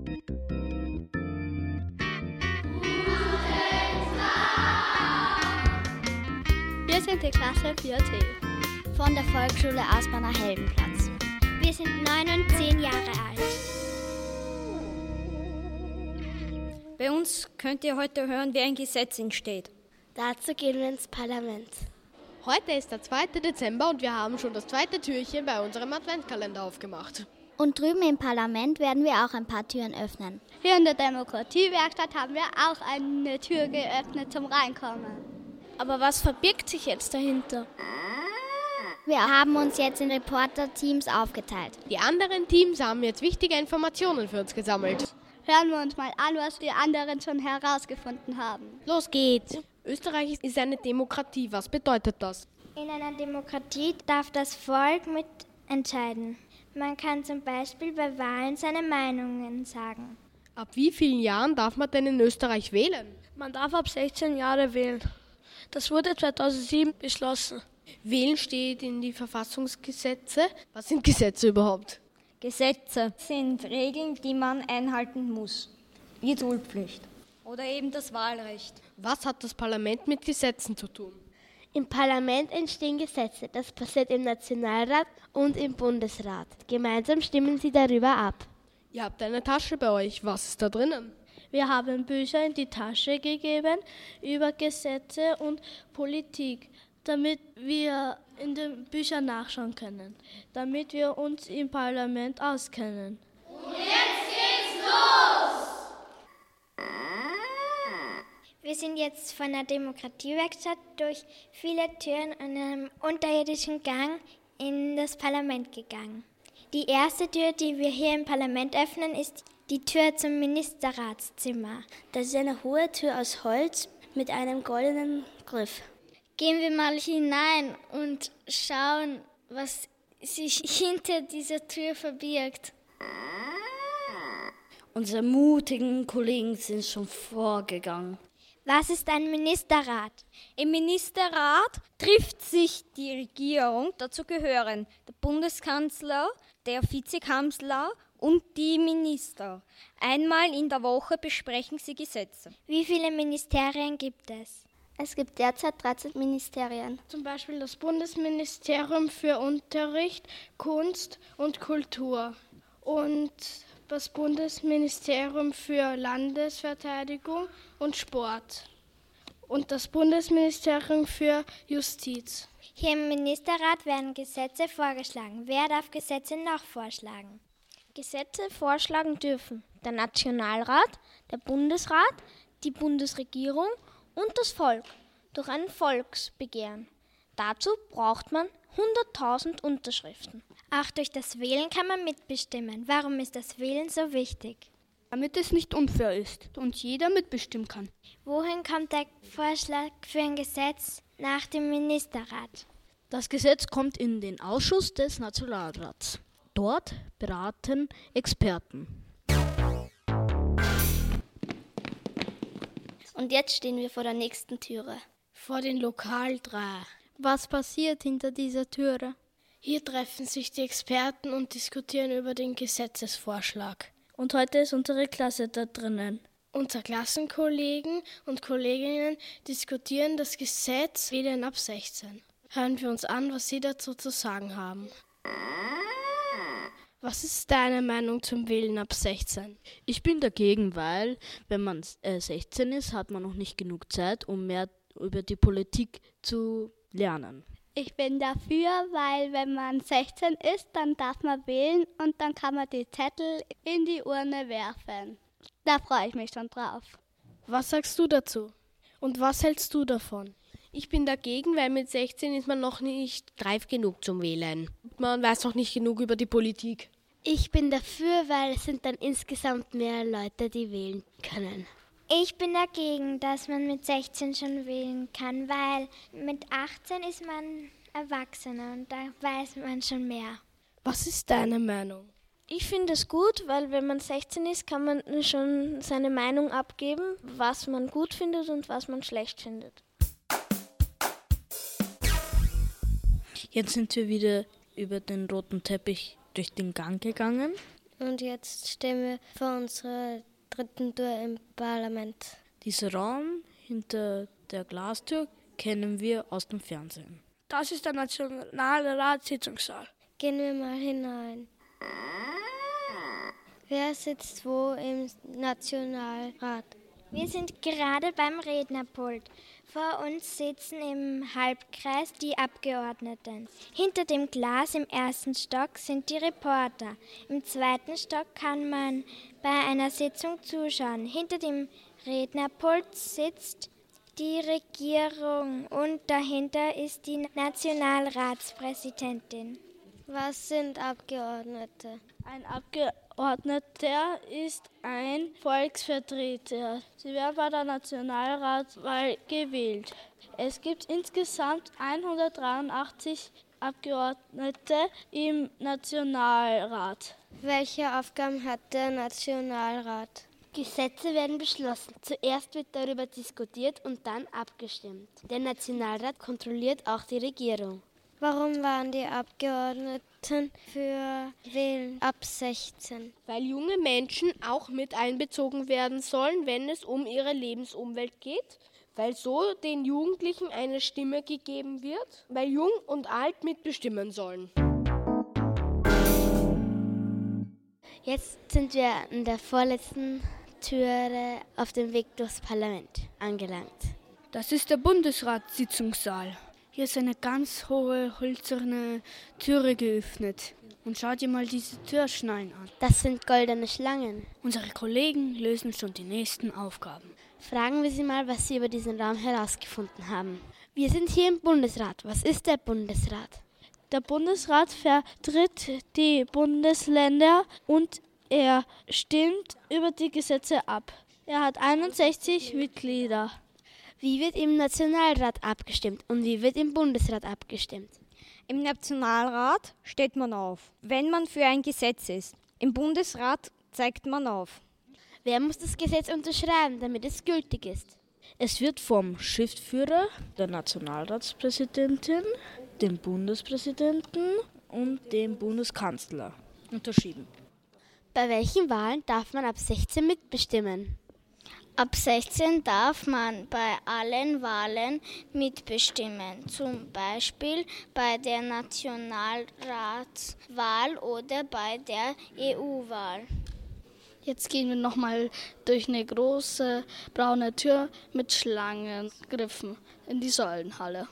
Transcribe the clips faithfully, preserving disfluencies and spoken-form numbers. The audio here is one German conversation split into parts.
Wir sind die Klasse vier T von der Volksschule Aspern Heldenplatz. Wir sind neun und zehn Jahre alt. Bei uns könnt ihr heute hören, wie ein Gesetz entsteht. Dazu gehen wir ins Parlament. Heute ist der zweite Dezember und wir haben schon das zweite Türchen bei unserem Adventkalender aufgemacht. Und drüben im Parlament werden wir auch ein paar Türen öffnen. Hier in der Demokratiewerkstatt haben wir auch eine Tür geöffnet zum Reinkommen. Aber was verbirgt sich jetzt dahinter? Wir haben uns jetzt in Reporter-Teams aufgeteilt. Die anderen Teams haben jetzt wichtige Informationen für uns gesammelt. Hören wir uns mal an, was die anderen schon herausgefunden haben. Los geht's! Österreich ist eine Demokratie. Was bedeutet das? In einer Demokratie darf das Volk mitentscheiden. Man kann zum Beispiel bei Wahlen seine Meinungen sagen. Ab wie vielen Jahren darf man denn in Österreich wählen? Man darf ab sechzehn Jahre wählen. Das wurde zweitausendsieben beschlossen. Wählen steht in die Verfassungsgesetze. Was sind Gesetze überhaupt? Gesetze sind Regeln, die man einhalten muss. Wie Duldpflicht oder eben das Wahlrecht. Was hat das Parlament mit Gesetzen zu tun? Im Parlament entstehen Gesetze. Das passiert im Nationalrat und im Bundesrat. Gemeinsam stimmen sie darüber ab. Ihr habt eine Tasche bei euch. Was ist da drinnen? Wir haben Bücher in die Tasche gegeben über Gesetze und Politik, damit wir in den Büchern nachschauen können, damit wir uns im Parlament auskennen. Und jetzt geht's los! Wir sind jetzt von der Demokratiewerkstatt durch viele Türen und einem unterirdischen Gang in das Parlament gegangen. Die erste Tür, die wir hier im Parlament öffnen, ist die Tür zum Ministerratszimmer. Das ist eine hohe Tür aus Holz mit einem goldenen Griff. Gehen wir mal hinein und schauen, was sich hinter dieser Tür verbirgt. Unsere mutigen Kollegen sind schon vorgegangen. Was ist ein Ministerrat? Im Ministerrat trifft sich die Regierung, dazu gehören der Bundeskanzler, der Vizekanzler und die Minister. Einmal in der Woche besprechen sie Gesetze. Wie viele Ministerien gibt es? Es gibt derzeit dreizehn Ministerien. Zum Beispiel das Bundesministerium für Unterricht, Kunst und Kultur und das Bundesministerium für Landesverteidigung und Sport und das Bundesministerium für Justiz. Hier im Ministerrat werden Gesetze vorgeschlagen. Wer darf Gesetze noch vorschlagen? Gesetze vorschlagen dürfen der Nationalrat, der Bundesrat, die Bundesregierung und das Volk durch ein Volksbegehren. Dazu braucht man hunderttausend Unterschriften. Auch durch das Wählen kann man mitbestimmen. Warum ist das Wählen so wichtig? Damit es nicht unfair ist und jeder mitbestimmen kann. Wohin kommt der Vorschlag für ein Gesetz nach dem Ministerrat? Das Gesetz kommt in den Ausschuss des Nationalrats. Dort beraten Experten. Und jetzt stehen wir vor der nächsten Türe. Vor den Lokal drei. Was passiert hinter dieser Türe? Hier treffen sich die Experten und diskutieren über den Gesetzesvorschlag. Und heute ist unsere Klasse da drinnen. Unsere Klassenkollegen und Kolleginnen diskutieren das Gesetz Wählen ab sechzehn. Hören wir uns an, was sie dazu zu sagen haben. Was ist deine Meinung zum Wählen ab sechzehn? Ich bin dagegen, weil, wenn man äh, sechzehn ist, hat man noch nicht genug Zeit, um mehr über die Politik zu lernen. Ich bin dafür, weil wenn man sechzehn ist, dann darf man wählen und dann kann man die Zettel in die Urne werfen. Da freue ich mich schon drauf. Was sagst du dazu? Und was hältst du davon? Ich bin dagegen, weil mit sechzehn ist man noch nicht reif genug zum Wählen. Man weiß noch nicht genug über die Politik. Ich bin dafür, weil es sind dann insgesamt mehr Leute, die wählen können. Ich bin dagegen, dass man mit sechzehn schon wählen kann, weil mit achtzehn ist man Erwachsener und da weiß man schon mehr. Was ist deine Meinung? Ich finde es gut, weil wenn man sechzehn ist, kann man schon seine Meinung abgeben, was man gut findet und was man schlecht findet. Jetzt sind wir wieder über den roten Teppich durch den Gang gegangen. Und jetzt stehen wir vor unserer dritten Tour im Parlament. Dieser Raum hinter der Glastür kennen wir aus dem Fernsehen. Das ist der Nationalratssitzungssaal. Gehen wir mal hinein. Wer sitzt wo im Nationalrat? Wir sind gerade beim Rednerpult. Vor uns sitzen im Halbkreis die Abgeordneten. Hinter dem Glas im ersten Stock sind die Reporter. Im zweiten Stock kann man bei einer Sitzung zuschauen. Hinter dem Rednerpult sitzt die Regierung und dahinter ist die Nationalratspräsidentin. Was sind Abgeordnete? Ein Abgeordneter ist ein Volksvertreter. Sie werden bei der Nationalratswahl gewählt. Es gibt insgesamt hundertdreiundachtzig Abgeordnete im Nationalrat. Welche Aufgaben hat der Nationalrat? Gesetze werden beschlossen. Zuerst wird darüber diskutiert und dann abgestimmt. Der Nationalrat kontrolliert auch die Regierung. Warum waren die Abgeordneten für Wählen ab sechzehn? Weil junge Menschen auch mit einbezogen werden sollen, wenn es um ihre Lebensumwelt geht. Weil so den Jugendlichen eine Stimme gegeben wird. Weil Jung und Alt mitbestimmen sollen. Jetzt sind wir an der vorletzten Türe auf dem Weg durchs Parlament angelangt. Das ist der Bundesratssitzungssaal. Hier ist eine ganz hohe, hölzerne Türe geöffnet. Und schau dir mal diese Türschneiden an. Das sind goldene Schlangen. Unsere Kollegen lösen schon die nächsten Aufgaben. Fragen wir sie mal, was sie über diesen Raum herausgefunden haben. Wir sind hier im Bundesrat. Was ist der Bundesrat? Der Bundesrat vertritt die Bundesländer und er stimmt über die Gesetze ab. Er hat einundsechzig Mitglieder. Wie wird im Nationalrat abgestimmt und wie wird im Bundesrat abgestimmt? Im Nationalrat steht man auf, wenn man für ein Gesetz ist. Im Bundesrat zeigt man auf. Wer muss das Gesetz unterschreiben, damit es gültig ist? Es wird vom Schriftführer, der Nationalratspräsidentin, dem Bundespräsidenten und dem Bundeskanzler unterschrieben. Bei welchen Wahlen darf man ab sechzehn mitbestimmen? Ab sechzehn darf man bei allen Wahlen mitbestimmen, zum Beispiel bei der Nationalratswahl oder bei der E U-Wahl. Jetzt gehen wir nochmal durch eine große braune Tür mit Schlangengriffen in die Säulenhalle.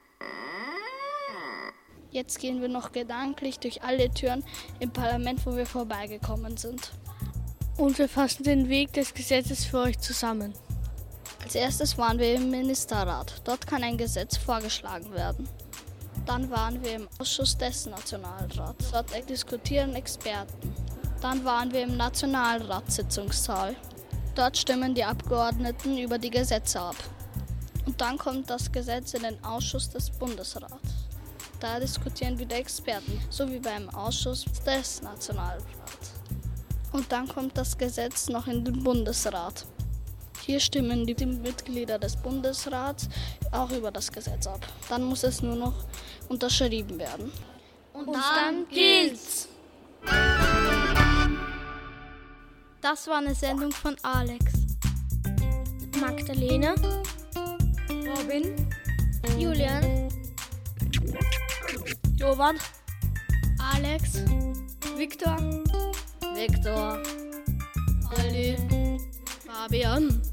Jetzt gehen wir noch gedanklich durch alle Türen im Parlament, wo wir vorbeigekommen sind. Und wir fassen den Weg des Gesetzes für euch zusammen. Als erstes waren wir im Ministerrat. Dort kann ein Gesetz vorgeschlagen werden. Dann waren wir im Ausschuss des Nationalrats. Dort diskutieren Experten. Dann waren wir im Nationalratssitzungssaal. Dort stimmen die Abgeordneten über die Gesetze ab. Und dann kommt das Gesetz in den Ausschuss des Bundesrats. Da diskutieren wieder Experten, so wie beim Ausschuss des Nationalrats. Und dann kommt das Gesetz noch in den Bundesrat. Hier stimmen die Mitglieder des Bundesrats auch über das Gesetz ab. Dann muss es nur noch unterschrieben werden. Und, Und dann gilt's! Das war eine Sendung von Alex, Magdalena, Robin, Julian, Jovan, Alex, Viktor, Viktor, Olli, Fabian,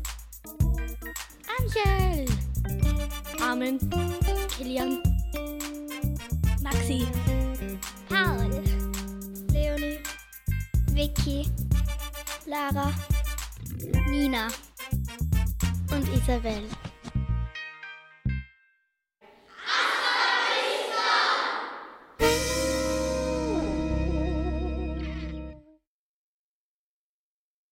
Angel, Armin, Kilian, Maxi, Paul, Leonie, Vicky, Lara, Nina und Isabel.